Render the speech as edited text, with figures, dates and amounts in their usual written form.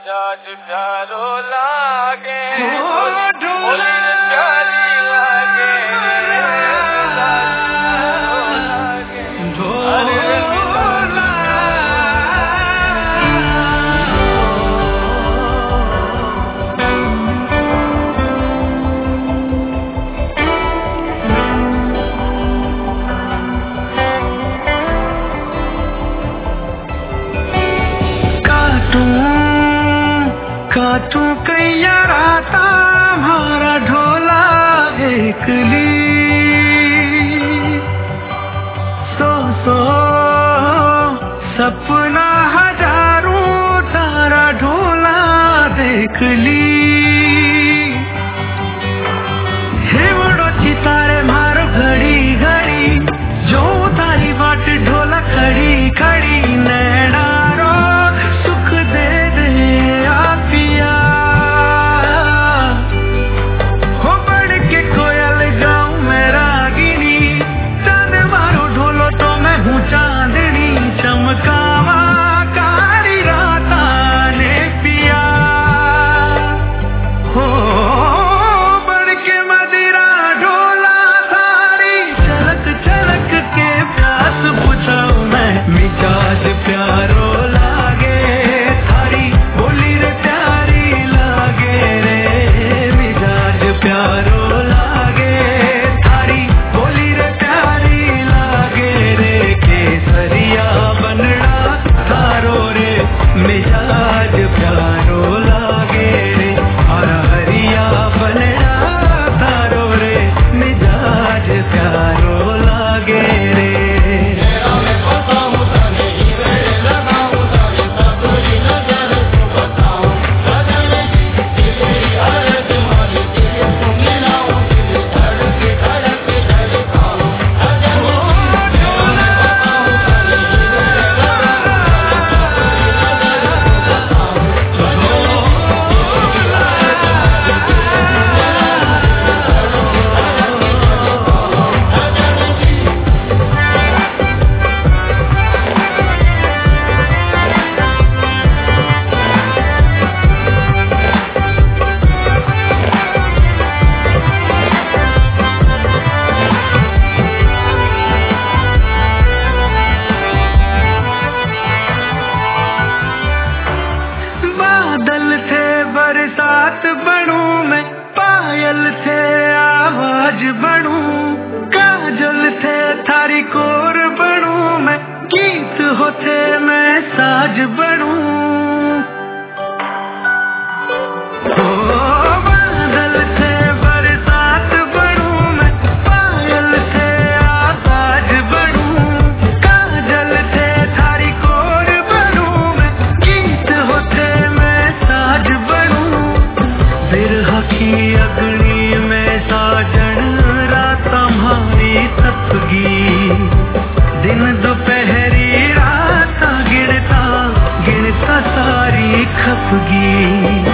मिजाज प्यारो लागे ढोली प्यारी लागे काटू कैया राता हमारा ढोला एकली सो सपना हजारों तारा ढोला देख ली हेवड़ो चितारे मारो घड़ी घड़ी जो तारी बाट ढोला खड़ी खड़ी नैनारो सुख दे दे आपिया हो बढ़ के कोयल गाँव में रागिनी चांद मारो ढोलो तो मैं हूँ चांदनी चमकावा कारी राता ने पिया हो बढ़ के मदिरा ढोला सारी छलक छलक के प्यास बुझाऊं मैं मिजाज प्यारो लागे थारी बोली रे प्यारी लागे रे मिजाज प्यारो लागे थारी बोली रे प्यारी लागे रे केसरिया बनड़ा थारो रे मिजाज प्यारो लागे रे हर हरिया बनड़ा थारो रे मिजाज प्यारो लागे रे बादल थे बरसात बनूं मैं पायल थे आवाज बनूं काजल थे थारी कोर बनूं मैं गीत होते मैं साज बनूं बादल थे बरसात बनूं मैं पायल थे आवाज बनूं काजल थे थारी कोर बनूं मैं गीत होते मैं साज बनूं बिरहा की अग्नि में साजन रात हमारी तपगी दिन दोपहरी रात गिनता गिनता सारी खपगी